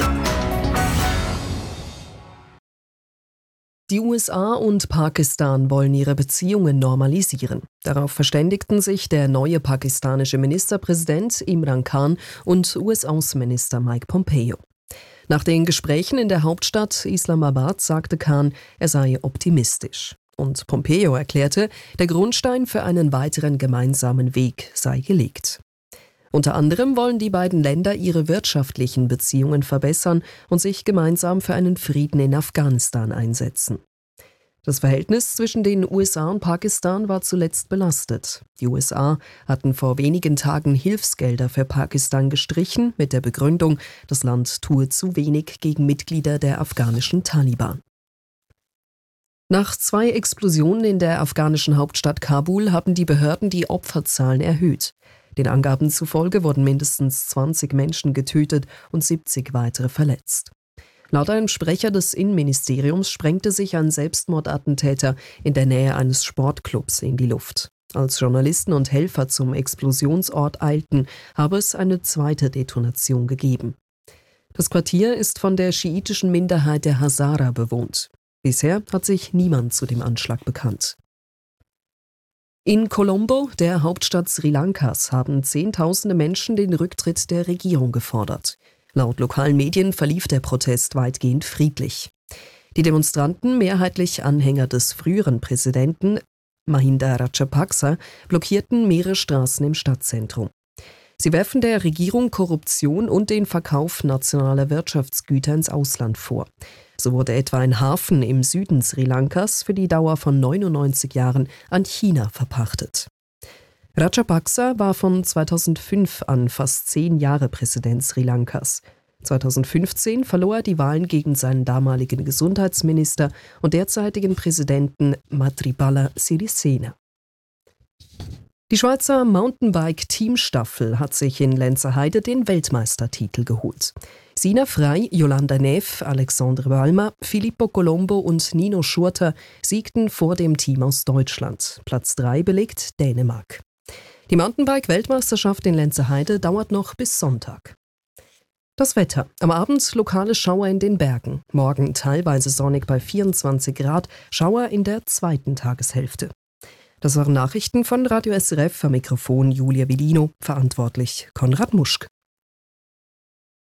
Die USA und Pakistan wollen ihre Beziehungen normalisieren. Darauf verständigten sich der neue pakistanische Ministerpräsident Imran Khan und US-Außenminister Mike Pompeo. Nach den Gesprächen in der Hauptstadt Islamabad sagte Khan, er sei optimistisch. Und Pompeo erklärte, der Grundstein für einen weiteren gemeinsamen Weg sei gelegt. Unter anderem wollen die beiden Länder ihre wirtschaftlichen Beziehungen verbessern und sich gemeinsam für einen Frieden in Afghanistan einsetzen. Das Verhältnis zwischen den USA und Pakistan war zuletzt belastet. Die USA hatten vor wenigen Tagen Hilfsgelder für Pakistan gestrichen, mit der Begründung, das Land tue zu wenig gegen Mitglieder der afghanischen Taliban. Nach 2 Explosionen in der afghanischen Hauptstadt Kabul haben die Behörden die Opferzahlen erhöht. Den Angaben zufolge wurden mindestens 20 Menschen getötet und 70 weitere verletzt. Laut einem Sprecher des Innenministeriums sprengte sich ein Selbstmordattentäter in der Nähe eines Sportclubs in die Luft. Als Journalisten und Helfer zum Explosionsort eilten, habe es eine zweite Detonation gegeben. Das Quartier ist von der schiitischen Minderheit der Hazara bewohnt. Bisher hat sich niemand zu dem Anschlag bekannt. In Colombo, der Hauptstadt Sri Lankas, haben Zehntausende Menschen den Rücktritt der Regierung gefordert. Laut lokalen Medien verlief der Protest weitgehend friedlich. Die Demonstranten, mehrheitlich Anhänger des früheren Präsidenten Mahinda Rajapaksa, blockierten mehrere Straßen im Stadtzentrum. Sie werfen der Regierung Korruption und den Verkauf nationaler Wirtschaftsgüter ins Ausland vor. So wurde etwa ein Hafen im Süden Sri Lankas für die Dauer von 99 Jahren an China verpachtet. Rajapaksa war von 2005 an fast 10 Jahre Präsident Sri Lankas. 2015 verlor er die Wahlen gegen seinen damaligen Gesundheitsminister und derzeitigen Präsidenten Maithripala Sirisena. Die Schweizer Mountainbike-Teamstaffel hat sich in Lenzerheide den Weltmeistertitel geholt. Sina Frey, Jolanda Neff, Alexandre Balma, Filippo Colombo und Nino Schurter siegten vor dem Team aus Deutschland. Platz 3 belegt Dänemark. Die Mountainbike-Weltmeisterschaft in Lenzerheide dauert noch bis Sonntag. Das Wetter. Am Abend lokale Schauer in den Bergen. Morgen teilweise sonnig bei 24 Grad, Schauer in der zweiten Tageshälfte. Das waren Nachrichten von Radio SRF, am Mikrofon Julia Villino, verantwortlich Konrad Muschk.